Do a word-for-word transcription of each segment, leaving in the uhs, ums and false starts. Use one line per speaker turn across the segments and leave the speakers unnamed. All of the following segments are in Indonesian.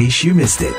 case you missed it.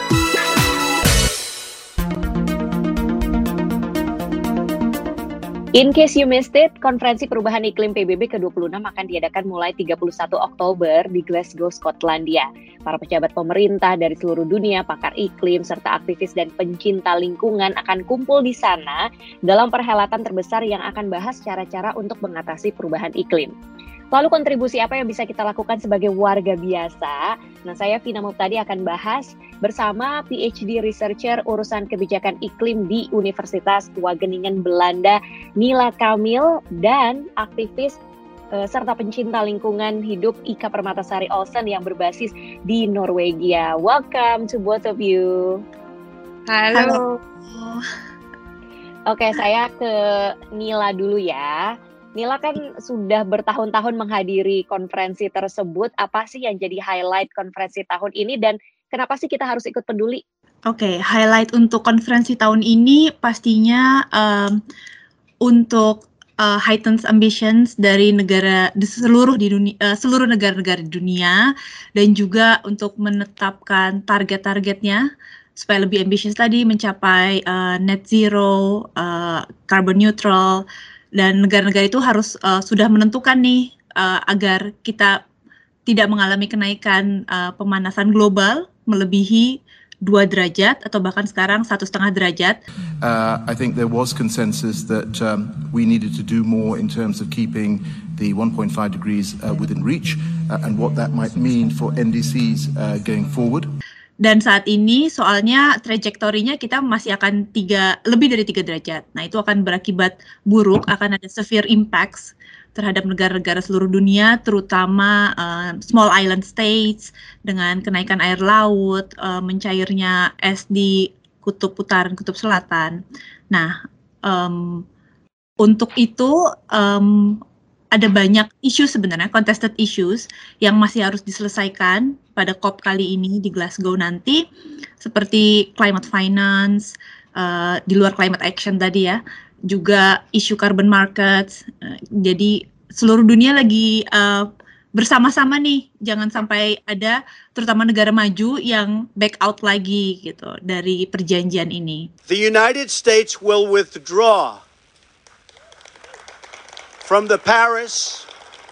In case you missed it, Konferensi Perubahan Iklim P B B ke dua puluh enam akan diadakan mulai tiga puluh satu Oktober di Glasgow, Skotlandia. Para pejabat pemerintah dari seluruh dunia, pakar iklim, serta aktivis dan pencinta lingkungan akan kumpul di sana dalam perhelatan terbesar yang akan bahas cara-cara untuk mengatasi perubahan iklim. Lalu kontribusi apa yang bisa kita lakukan sebagai warga biasa? Nah, saya Vina Muptadi akan bahas bersama P H D researcher urusan kebijakan iklim di Universitas Wageningen Belanda, Nila Kamil, dan aktivis uh, serta pencinta lingkungan hidup Ika Permatasari Olsen yang berbasis di Norwegia. Welcome to both of you.
Halo.
Oke, saya ke Nila dulu ya. Nila kan sudah bertahun-tahun menghadiri konferensi tersebut. Apa sih yang jadi highlight konferensi tahun ini dan kenapa sih kita harus ikut peduli?
Oke, okay, highlight untuk konferensi tahun ini pastinya um, untuk uh, heightened ambitions dari negara di seluruh di dunia, uh, seluruh negara-negara di dunia, dan juga untuk menetapkan target-targetnya supaya lebih ambisius tadi mencapai uh, net zero, uh, carbon neutral. Dan negara-negara itu harus uh, sudah menentukan nih uh, agar kita tidak mengalami kenaikan uh, pemanasan global melebihi dua derajat atau bahkan sekarang satu setengah derajat.
Uh, I think there was consensus that um, we needed to do more in terms of keeping the one point five degrees uh, within reach uh, and what that might mean for N D Cs uh, going forward.
Dan saat ini soalnya trajektorinya kita masih akan tiga, lebih dari tiga derajat. Nah, itu akan berakibat buruk, akan ada severe impacts terhadap negara-negara seluruh dunia, terutama uh, small island states dengan kenaikan air laut, uh, mencairnya es di kutub utara dan kutub selatan. Nah, um, untuk itu um, ada banyak isu sebenarnya, contested issues yang masih harus diselesaikan pada COP kali ini di Glasgow nanti, seperti climate finance, uh, di luar climate action tadi ya, juga isu carbon markets. Uh, jadi seluruh dunia lagi uh, bersama-sama nih, jangan sampai ada terutama negara maju yang back out lagi gitu dari perjanjian ini.
The United States will withdraw from the Paris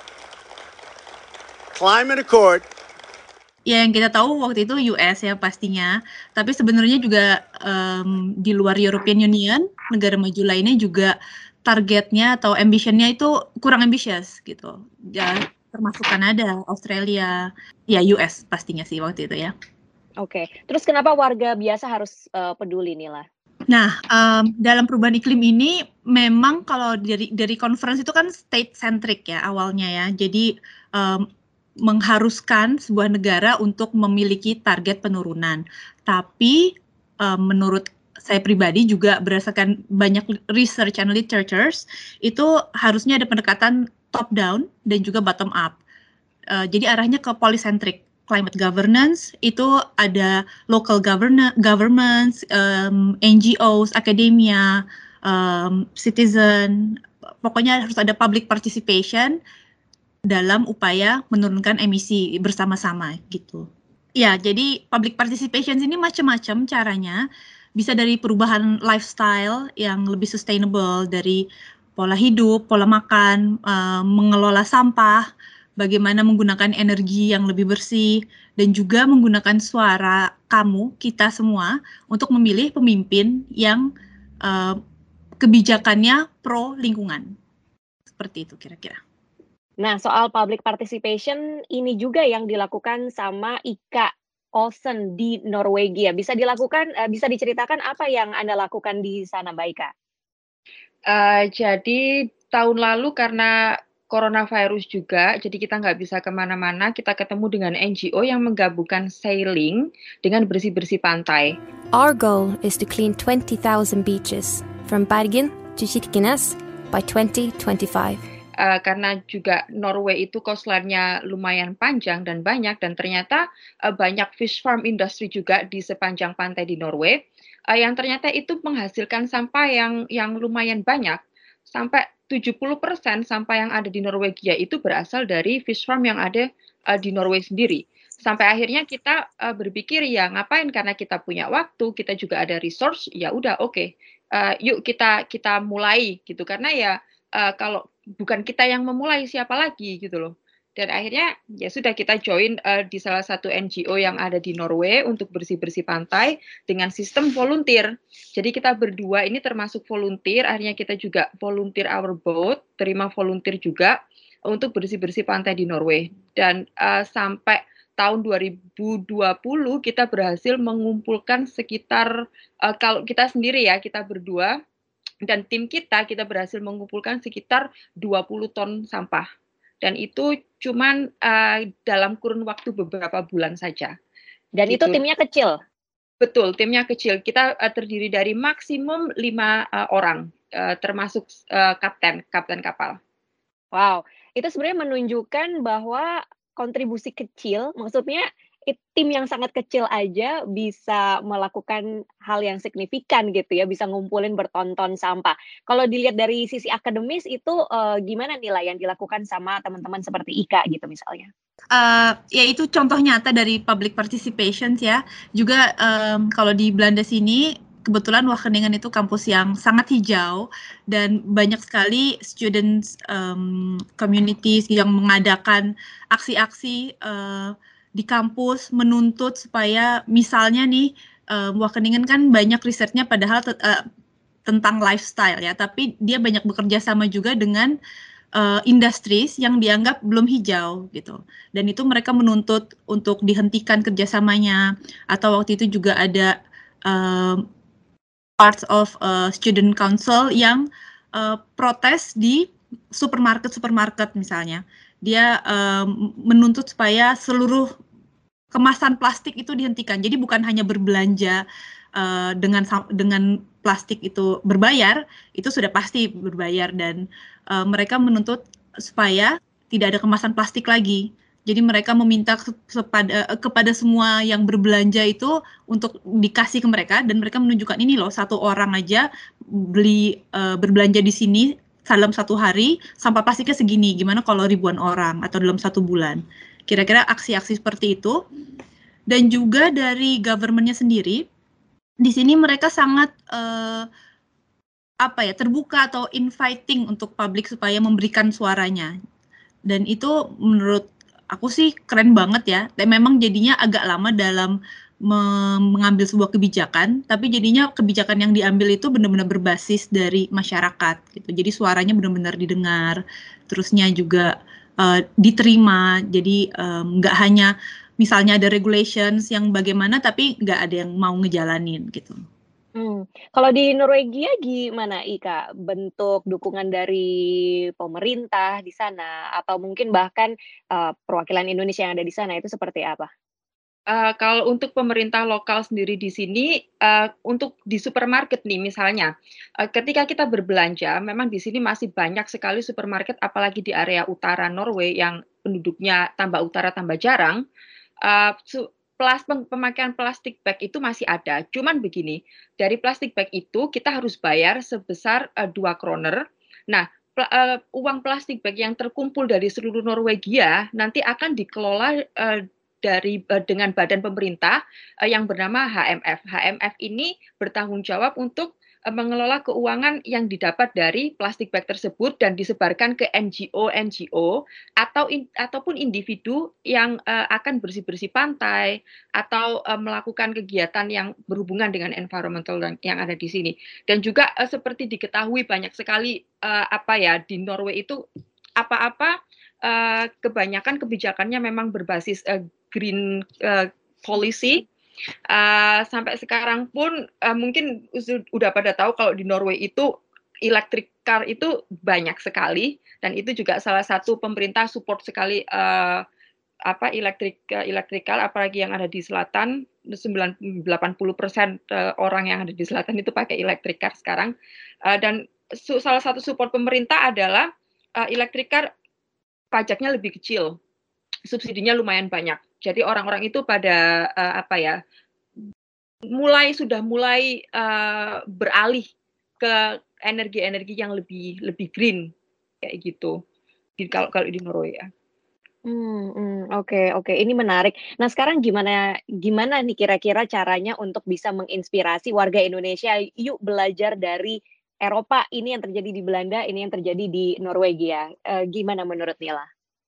Climate Accord.
Ya, yang kita tahu waktu itu U S ya pastinya, tapi sebenarnya juga um, di luar European Union, negara maju lainnya juga targetnya atau ambitionnya itu kurang ambisius gitu. Ya, termasuk Kanada, Australia, ya U S pastinya sih waktu itu ya.
Oke, terus kenapa warga biasa harus uh, peduli Nila?
Nah, um, dalam perubahan iklim ini memang kalau dari dari conference itu kan state centric ya awalnya ya. Jadi um, mengharuskan sebuah negara untuk memiliki target penurunan. Tapi um, menurut saya pribadi juga berdasarkan banyak research and literatures itu harusnya ada pendekatan top down dan juga bottom up. Uh, jadi arahnya ke polycentric. Climate governance itu ada local govern- governments, um, N G Os, akademia, um, citizen, pokoknya harus ada public participation dalam upaya menurunkan emisi bersama-sama gitu. Ya, jadi public participation ini macam-macam caranya, bisa dari perubahan lifestyle yang lebih sustainable, dari pola hidup, pola makan, uh, mengelola sampah, bagaimana menggunakan energi yang lebih bersih, dan juga menggunakan suara kamu, kita semua, untuk memilih pemimpin yang uh, kebijakannya pro lingkungan. Seperti itu kira-kira.
Nah, soal public participation, ini juga yang dilakukan sama Ika Olsen di Norwegia. Bisa dilakukan, uh, bisa diceritakan apa yang Anda lakukan di sana, Mbak Ika?
Uh, jadi tahun lalu karena coronavirus juga, jadi kita nggak bisa kemana-mana, kita ketemu dengan N G O yang menggabungkan sailing dengan bersih-bersih pantai.
Our goal is to clean twenty thousand beaches, from Bergen to Kirkenes by twenty twenty-five.
Uh, karena juga Norway itu coastline-nya lumayan panjang dan banyak, dan ternyata uh, banyak fish farm industry juga di sepanjang pantai di Norway, uh, yang ternyata itu menghasilkan sampah yang yang lumayan banyak, sampai tujuh puluh persen sampah yang ada di Norwegia itu berasal dari fish farm yang ada uh, di Norway sendiri. Sampai akhirnya kita uh, berpikir ya ngapain, karena kita punya waktu, kita juga ada resource, ya udah oke, okay. uh, yuk kita kita mulai gitu, karena ya uh, kalau bukan kita yang memulai siapa lagi gitu loh. Dan akhirnya ya sudah kita join uh, di salah satu N G O yang ada di Norway untuk bersih-bersih pantai dengan sistem volunteer. Jadi kita berdua ini termasuk volunteer, akhirnya kita juga volunteer our boat, terima volunteer juga untuk bersih-bersih pantai di Norway. Dan uh, sampai tahun dua ribu dua puluh kita berhasil mengumpulkan sekitar, uh, kalau kita sendiri ya, kita berdua dan tim kita, kita berhasil mengumpulkan sekitar dua puluh ton sampah. Dan itu cuman uh, dalam kurun waktu beberapa bulan saja.
Dan gitu. Itu timnya kecil?
Betul, timnya kecil. Kita uh, terdiri dari maksimum lima uh, orang, uh, termasuk uh, kapten, kapten kapal.
Wow, itu sebenarnya menunjukkan bahwa kontribusi kecil, maksudnya tim yang sangat kecil aja bisa melakukan hal yang signifikan gitu ya, bisa ngumpulin bertonton sampah. Kalau dilihat dari sisi akademis itu uh, gimana nilai yang dilakukan sama teman-teman seperti Ika gitu misalnya?
Uh, ya itu contoh nyata dari public participation ya. Juga um, kalau di Belanda sini kebetulan Wageningen itu kampus yang sangat hijau dan banyak sekali students um, communities yang mengadakan aksi-aksi uh, di kampus menuntut supaya misalnya nih uh, Wageningen kan banyak risetnya padahal te- uh, tentang lifestyle ya, tapi dia banyak bekerja sama juga dengan uh, industries yang dianggap belum hijau gitu, dan itu mereka menuntut untuk dihentikan kerjasamanya. Atau waktu itu juga ada uh, parts of uh, student council yang uh, protes di supermarket-supermarket misalnya. Dia um, menuntut supaya seluruh kemasan plastik itu dihentikan. Jadi bukan hanya berbelanja uh, dengan dengan plastik itu berbayar, itu sudah pasti berbayar, dan uh, mereka menuntut supaya tidak ada kemasan plastik lagi. Jadi mereka meminta kepada, kepada semua yang berbelanja itu untuk dikasih ke mereka, dan mereka menunjukkan ini loh, satu orang aja beli uh, berbelanja di sini dalam satu hari sampah plastiknya segini, gimana kalau ribuan orang atau dalam satu bulan. Kira-kira aksi-aksi seperti itu. Dan juga dari government-nya sendiri, di sini mereka sangat uh, apa ya, terbuka atau inviting untuk publik supaya memberikan suaranya. Dan itu menurut aku sih keren banget ya. Dan memang jadinya agak lama dalam mengambil sebuah kebijakan, tapi jadinya kebijakan yang diambil itu benar-benar berbasis dari masyarakat gitu. Jadi suaranya benar-benar didengar, terusnya juga uh, diterima. Jadi nggak um, hanya misalnya ada regulations yang bagaimana, tapi nggak ada yang mau ngejalanin gitu.
Hmm. Kalau di Norwegia gimana Ika? Bentuk dukungan dari pemerintah di sana, atau mungkin bahkan uh, perwakilan Indonesia yang ada di sana itu seperti apa?
Uh, kalau untuk pemerintah lokal sendiri di sini, uh, untuk di supermarket nih misalnya, uh, ketika kita berbelanja, memang di sini masih banyak sekali supermarket, apalagi di area utara Norway yang penduduknya tambah utara tambah jarang. Uh, su- Plas, pemakaian plastik bag itu masih ada. Cuman begini, dari plastik bag itu kita harus bayar sebesar uh, dua kroner. Nah, pl- uh, uang plastik bag yang terkumpul dari seluruh Norwegia nanti akan dikelola uh, dari uh, dengan badan pemerintah uh, yang bernama H M F. H M F ini bertanggung jawab untuk uh, mengelola keuangan yang didapat dari plastik bag tersebut dan disebarkan ke N G O-N G O atau in, ataupun individu yang uh, akan bersih-bersih pantai atau uh, melakukan kegiatan yang berhubungan dengan environmental yang ada di sini. Dan juga uh, seperti diketahui banyak sekali uh, apa ya di Norway itu apa-apa uh, kebanyakan kebijakannya memang berbasis uh, green uh, policy. Uh, sampai sekarang pun uh, mungkin udah pada tahu kalau di Norway itu electric car itu banyak sekali, dan itu juga salah satu pemerintah support sekali uh, apa elektrik uh, electrical, apalagi yang ada di selatan. sembilan puluh delapan puluh persen uh, orang yang ada di selatan itu pakai electric car sekarang. Uh, dan su- salah satu support pemerintah adalah uh, electric car pajaknya lebih kecil, subsidinya lumayan banyak. Jadi orang-orang itu pada uh, apa ya, mulai sudah mulai uh, beralih ke energi-energi yang lebih lebih green kayak gitu. Di, kalau kalau di Norway ya.
Hmm, mmm, oke oke, ini menarik. Nah, sekarang gimana gimana nih kira-kira caranya untuk bisa menginspirasi warga Indonesia, "Yuk belajar dari Eropa, ini yang terjadi di Belanda, ini yang terjadi di Norwegia." Eee, gimana menurut Nila?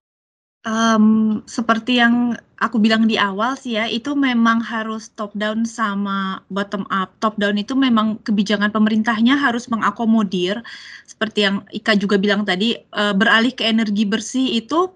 Mmm, seperti yang aku bilang di awal sih ya, itu memang harus top down sama bottom up. Top down itu memang kebijakan pemerintahnya harus mengakomodir, seperti yang Ika juga bilang tadi, eee, beralih ke energi bersih itu,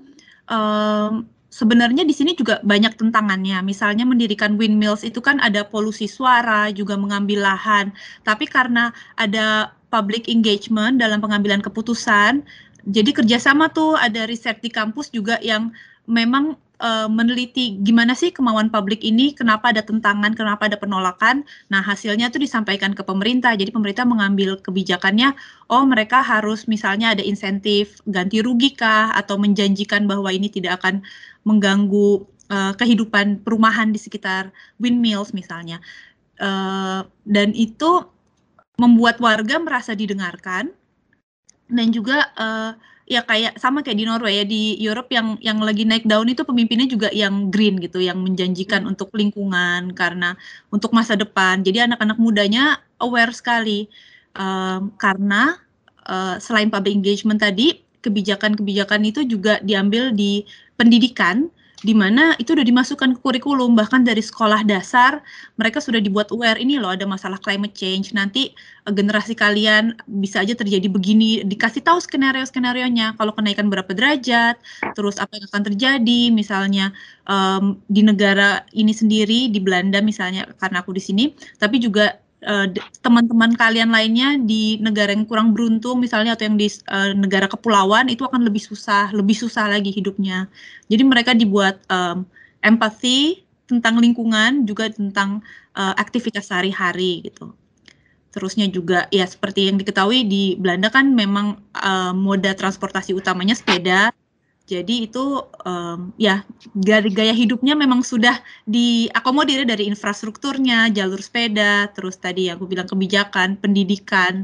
mmm, sebenarnya di sini juga banyak tentangannya. Misalnya mendirikan windmills itu kan ada polusi suara, juga mengambil lahan. Tapi karena ada public engagement dalam pengambilan keputusan, jadi kerjasama tuh ada riset di kampus juga yang memang uh, meneliti gimana sih kemauan publik ini, kenapa ada tentangan, kenapa ada penolakan. Nah, hasilnya tuh disampaikan ke pemerintah. Jadi pemerintah mengambil kebijakannya, oh mereka harus misalnya ada insentif ganti rugi kah, atau menjanjikan bahwa ini tidak akan mengganggu uh, kehidupan perumahan di sekitar windmills misalnya. Uh, dan itu membuat warga merasa didengarkan. Dan juga, eee, ya kayak sama kayak di Norway ya, di Europe yang yang lagi naik daun itu pemimpinnya juga yang green gitu, yang menjanjikan
Mhm.
untuk lingkungan, karena untuk masa depan. Jadi anak-anak mudanya aware sekali, mmm, karena, eee, selain public engagement tadi, kebijakan-kebijakan itu juga diambil di pendidikan, di mana itu udah dimasukkan ke kurikulum, bahkan dari sekolah dasar mereka sudah dibuat aware, "Ini loh ada masalah climate change, nanti generasi kalian bisa aja terjadi begini," dikasih tahu skenario-skenarionya, kalau kenaikan berapa derajat, terus apa yang akan terjadi, misalnya um, di negara ini sendiri, di Belanda misalnya, karena aku di sini, tapi juga uh, teman-teman kalian lainnya di negara yang kurang beruntung, misalnya, atau yang di uh, negara kepulauan, itu akan lebih susah, lebih susah lagi hidupnya. Jadi mereka dibuat um, empati tentang lingkungan, juga tentang uh, aktivitas sehari-hari gitu. Terusnya juga ya seperti yang diketahui di Belanda kan memang uh, moda transportasi utamanya sepeda. Jadi itu um, ya dari gaya hidupnya memang sudah diakomodir dari infrastrukturnya, jalur sepeda, terus tadi yang aku bilang kebijakan, pendidikan,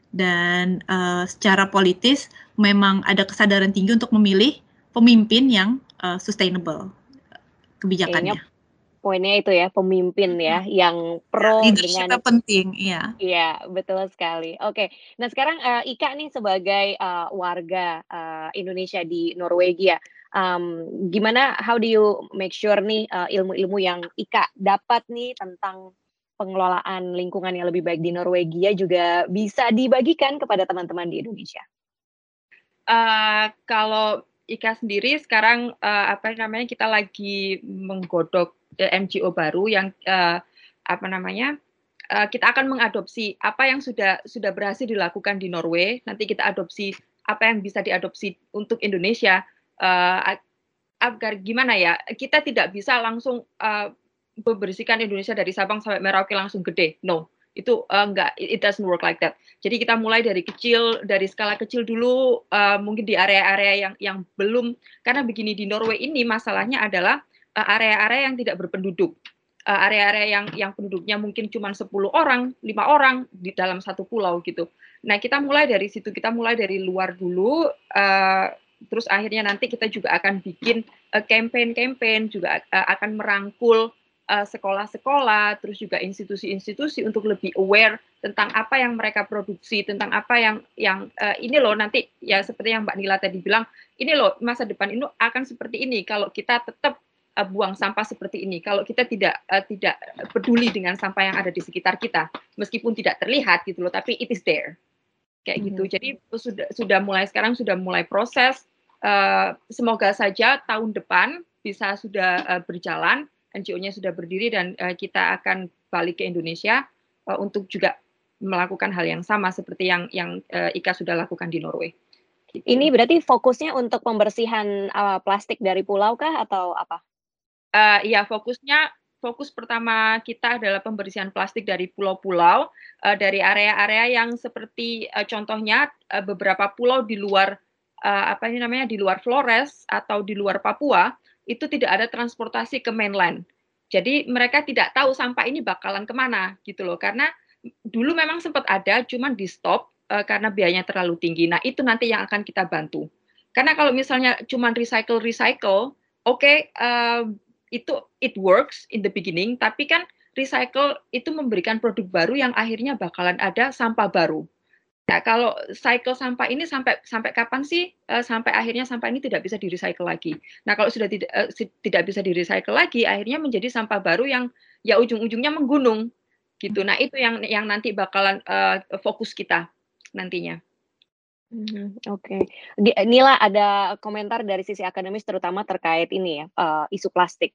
dan uh, secara politis memang ada kesadaran tinggi untuk memilih pemimpin yang uh, sustainable
Kayaknya
kebijakannya.
poinnya itu ya, pemimpin ya, yang
Ya,
pro
leadership-nya
dengan
penting, iya.
iya, betul sekali. Oke, nah sekarang, eee, Ika nih sebagai, eee, warga, eee, Indonesia di Norwegia, mmm, gimana how do you make sure nih, eee, ilmu-ilmu yang Ika dapat nih tentang pengelolaan lingkungan yang lebih baik di Norwegia juga bisa dibagikan kepada teman-teman di Indonesia?
Eee, kalau Ika sendiri sekarang, eee, apa namanya, kita lagi menggodok, eee, N G O baru yang, eee, apa namanya, eee, kita akan mengadopsi apa yang sudah sudah berhasil dilakukan di Norway, nanti kita adopsi apa yang bisa diadopsi untuk Indonesia, eee, ag agar gimana ya, kita tidak bisa langsung, eee, membersihkan Indonesia dari Sabang sampai Merauke langsung gede, no. Itu, eee, enggak, it it doesn't work like that. Jadi kita mulai dari kecil, dari skala kecil dulu, eee, mungkin di area-area yang yang belum karena begini, di Norway ini masalahnya adalah, eee, area-area yang tidak berpenduduk, eee, area-area yang yang penduduknya mungkin cuma sepuluh orang, lima orang di dalam satu pulau gitu. Nah, kita mulai dari situ, kita mulai dari luar dulu, eee, terus akhirnya nanti kita juga akan bikin, eee, campaign-campaign, juga, eee, akan merangkul uh, sekolah-sekolah, terus juga institusi-institusi untuk lebih aware tentang apa yang mereka produksi, tentang apa yang yang uh, ini loh nanti ya seperti yang Mbak Nila tadi bilang, ini loh masa depan ini akan seperti ini kalau kita tetap uh, buang sampah seperti ini, kalau kita tidak uh, tidak peduli dengan sampah yang ada di sekitar kita, meskipun tidak terlihat gitu loh, tapi it is there kayak gitu.
Mhm.
Jadi sudah sudah mulai sekarang sudah mulai proses. Uh, semoga saja tahun depan bisa sudah uh, berjalan, N G O-nya sudah berdiri dan uh, kita akan balik ke Indonesia uh, untuk juga melakukan hal yang sama seperti yang yang uh, Ika sudah lakukan di Norway. Gitu.
Ini berarti fokusnya untuk pembersihan, eee, plastik dari pulau kah atau apa?
Uh, ya fokusnya fokus pertama kita adalah pembersihan plastik dari pulau-pulau, uh, dari area-area yang seperti uh, contohnya uh, beberapa pulau di luar uh, apa ini namanya di luar Flores atau di luar Papua itu tidak ada transportasi ke mainland. Jadi mereka tidak tahu sampah ini bakalan kemana gitu loh, karena dulu memang sempat ada, cuman di stop uh, karena biayanya terlalu tinggi. Nah itu nanti yang akan kita bantu. Karena kalau misalnya cuma recycle recycle, oke okay, uh, itu it works in the beginning, tapi kan recycle itu memberikan produk baru yang akhirnya bakalan ada sampah baru. Nah, kalau cycle sampah ini sampai sampai kapan sih? Uh, sampai akhirnya sampah ini tidak bisa di-recycle lagi. Nah, kalau sudah tidak uh, tidak bisa di-recycle lagi, akhirnya menjadi sampah baru yang ya ujung-ujungnya menggunung, gitu. Nah, itu yang yang nanti bakalan uh, fokus kita nantinya.
Hmm, Oke, okay. Nila, ada komentar dari sisi akademis terutama terkait ini ya, uh, isu plastik.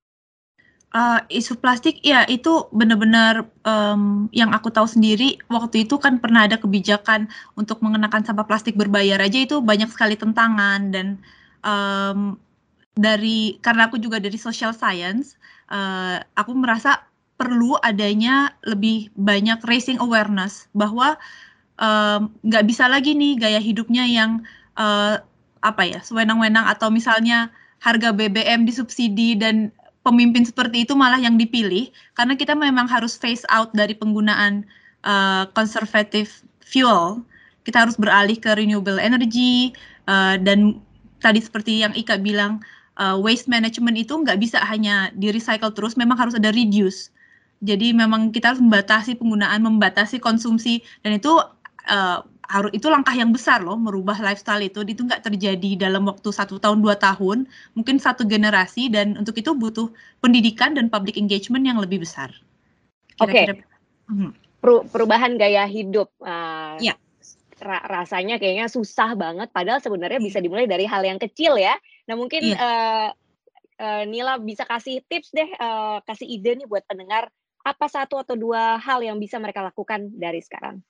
Uh, isu plastik ya itu benar-benar um, yang aku tahu sendiri waktu itu kan pernah ada kebijakan untuk mengenakan sampah plastik berbayar aja, itu banyak sekali tentangan. Dan um, dari karena aku juga dari social science, uh, aku merasa perlu adanya lebih banyak raising awareness bahwa nggak um, bisa lagi nih gaya hidupnya yang uh, apa ya sewenang-wenang, atau misalnya harga B B M disubsidi dan pemimpin seperti itu malah yang dipilih, karena kita memang harus phase out dari penggunaan uh, conservative fuel. Kita harus beralih ke renewable energy, uh, dan tadi seperti yang Ika bilang, uh, waste management itu nggak bisa hanya di recycle terus, memang harus ada reduce. Jadi memang kita harus membatasi penggunaan, membatasi konsumsi, dan itu uh, harus itu langkah yang besar loh, merubah lifestyle itu. Itu nggak terjadi dalam waktu satu tahun dua tahun, mungkin satu generasi, dan untuk itu butuh pendidikan dan public engagement yang lebih besar.
Kira-kira. Oke. Okay. Per- perubahan gaya hidup. Uh,
ya.
Ra- rasanya kayaknya susah banget, padahal sebenarnya bisa dimulai dari hal yang kecil ya. Nah mungkin ya. uh, uh, Nila bisa kasih tips deh, uh, kasih ide nih buat pendengar, apa satu atau dua hal yang bisa mereka lakukan dari sekarang?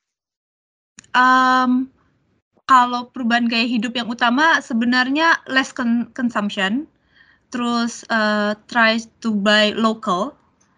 Um, kalau perubahan gaya hidup yang utama sebenarnya less con- consumption, terus uh, try to buy local,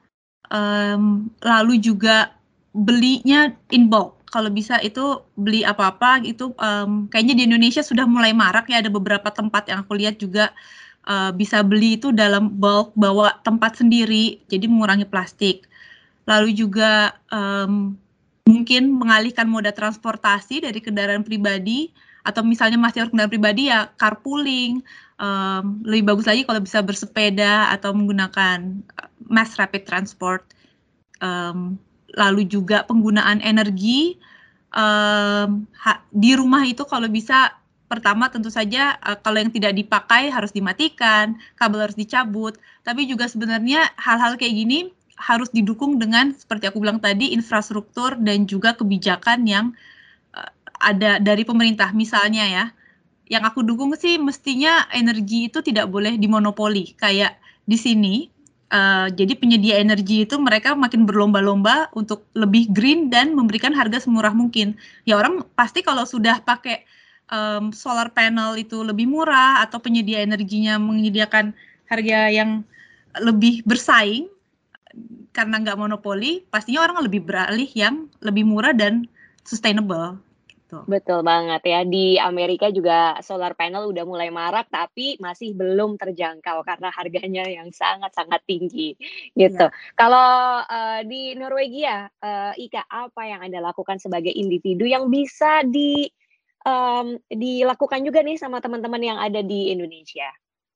um, lalu juga belinya in bulk. Kalau bisa itu beli apa-apa itu, um, kayaknya di Indonesia sudah mulai marak ya, ada beberapa tempat yang aku lihat juga uh, bisa beli itu dalam bulk, bawa tempat sendiri, jadi mengurangi plastik. Lalu juga um, mungkin mengalihkan moda transportasi dari kendaraan pribadi, atau misalnya masih harus kendaraan pribadi ya carpooling. Um, lebih bagus lagi kalau bisa bersepeda atau menggunakan mass rapid transport. Um, lalu juga penggunaan energi um, ha, di rumah itu kalau bisa, pertama tentu saja uh, kalau yang tidak dipakai harus dimatikan, kabel harus dicabut. Tapi juga sebenarnya hal-hal kayak gini harus didukung dengan seperti aku bilang tadi, infrastruktur dan juga kebijakan yang uh, ada dari pemerintah. Misalnya ya, yang aku dukung sih mestinya energi itu tidak boleh dimonopoli kayak di sini. Uh, jadi penyedia energi itu mereka makin berlomba-lomba untuk lebih green dan memberikan harga semurah mungkin. Ya orang pasti kalau sudah pakai um, solar panel itu lebih murah, atau penyedia energinya menyediakan harga yang lebih bersaing karena nggak monopoli, pastinya orang lebih beralih yang lebih murah dan sustainable.
Betul banget ya, di Amerika juga solar panel udah mulai marak, tapi masih belum terjangkau karena harganya yang sangat-sangat tinggi gitu. Ya. Kalau uh, di Norwegia, uh, Ika, apa yang Anda lakukan sebagai individu yang bisa di um, dilakukan juga nih sama teman-teman yang ada di Indonesia?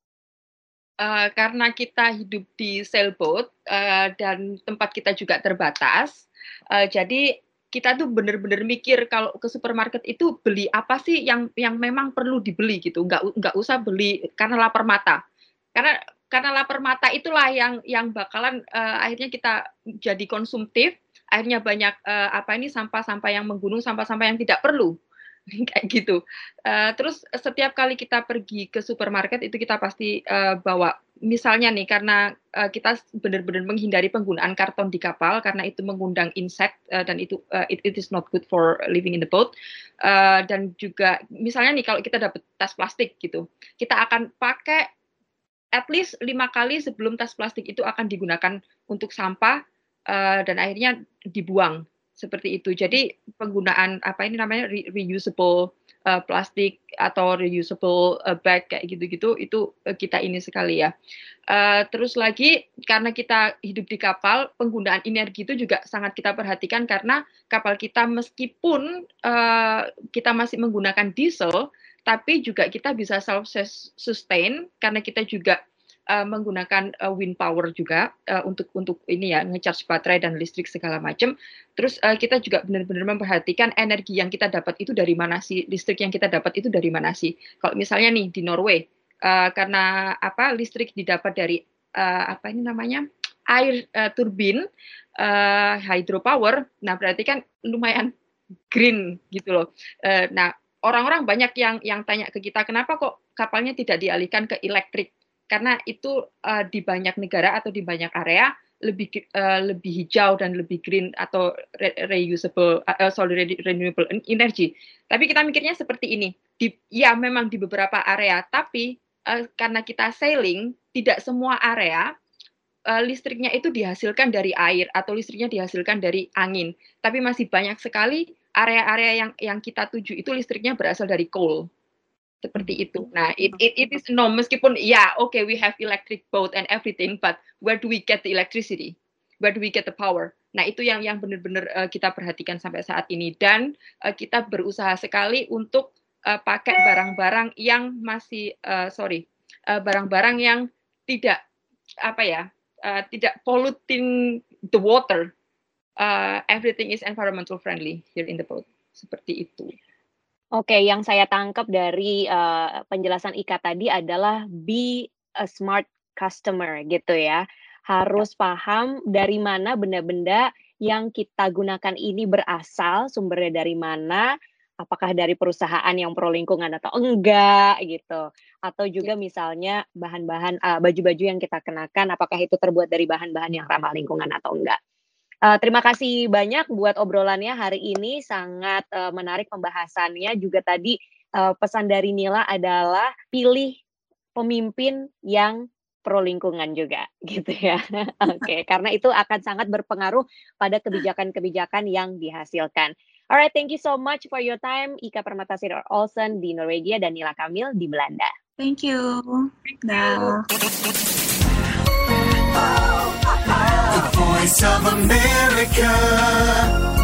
Uh, karena kita hidup di sailboat uh, dan tempat kita juga terbatas, uh, jadi kita tuh bener-bener mikir kalau ke supermarket itu beli apa sih yang yang memang perlu dibeli gitu, nggak nggak usah beli karena lapar mata, karena karena lapar mata itulah yang yang bakalan uh, akhirnya kita jadi konsumtif, akhirnya banyak uh, apa ini sampah-sampah yang menggunung, sampah-sampah yang tidak perlu kayak gitu. Uh, terus setiap kali kita pergi ke supermarket itu kita pasti uh, bawa. Misalnya nih, karena uh, kita benar-benar menghindari penggunaan karton di kapal karena itu mengundang insect uh, dan itu uh, it, it is not good for living in the boat. Uh, dan juga misalnya nih kalau kita dapat tas plastik gitu, kita akan pakai at least lima kali sebelum tas plastik itu akan digunakan untuk sampah uh, dan akhirnya dibuang seperti itu. Jadi penggunaan apa ini namanya re reusable Uh, plastik atau reusable uh, bag kayak gitu-gitu itu uh, kita ini sekali ya. Uh, terus lagi karena kita hidup di kapal, penggunaan energi itu juga sangat kita perhatikan karena kapal kita meskipun uh, kita masih menggunakan diesel, tapi juga kita bisa self-sustain karena kita juga uh, menggunakan uh, wind power juga uh, untuk untuk ini ya, ngecharge baterai dan listrik segala macam. Terus uh, kita juga benar-benar memperhatikan energi yang kita dapat itu dari mana sih, listrik yang kita dapat itu dari mana sih. Kalau misalnya nih di Norway, uh, karena apa listrik didapat dari uh, apa ini namanya air uh, turbin, uh, hydropower. Nah berarti kan lumayan green gitu loh. Uh, nah orang-orang banyak yang yang tanya ke kita, kenapa kok kapalnya tidak dialihkan ke elektrik? Karena itu uh, di banyak negara atau di banyak area lebih uh, lebih hijau dan lebih green atau re- reusable, uh, sorry, renewable energy. Tapi kita mikirnya seperti ini, di, ya memang di beberapa area, tapi uh, karena kita sailing, tidak semua area uh, listriknya itu dihasilkan dari air atau listriknya dihasilkan dari angin. Tapi masih banyak sekali area-area yang yang kita tuju itu listriknya berasal dari coal, seperti itu. Nah, it it, it is no, meskipun ya yeah, oke okay, we have electric boat and everything, but where do we get the electricity? Where do we get the power? Nah, itu yang yang benar-benar uh, kita perhatikan sampai saat ini, dan uh, kita berusaha sekali untuk uh, pakai barang-barang yang masih uh, sorry uh, barang-barang yang tidak apa ya uh, tidak polluting the water. Uh, everything is environmental friendly here in the boat. Seperti itu.
Oke, yang saya tangkap dari uh, penjelasan Ika tadi adalah be a smart customer gitu ya. Harus paham dari mana benda-benda yang kita gunakan ini berasal, sumbernya dari mana, apakah dari perusahaan yang pro lingkungan atau enggak gitu. Atau juga misalnya bahan-bahan uh, baju-baju yang kita kenakan, apakah itu terbuat dari bahan-bahan yang ramah lingkungan atau enggak. Uh, terima kasih banyak buat obrolannya hari ini, sangat uh, menarik pembahasannya. Juga tadi uh, pesan dari Nila adalah pilih pemimpin yang pro lingkungan juga, gitu ya. Oke, okay, karena itu akan sangat berpengaruh pada kebijakan-kebijakan yang dihasilkan. Alright, thank you so much for your time, Ika Permatasari Olsen di Norwegia dan Nila Kamil di Belanda.
Thank you. Dah.
The Voice of America.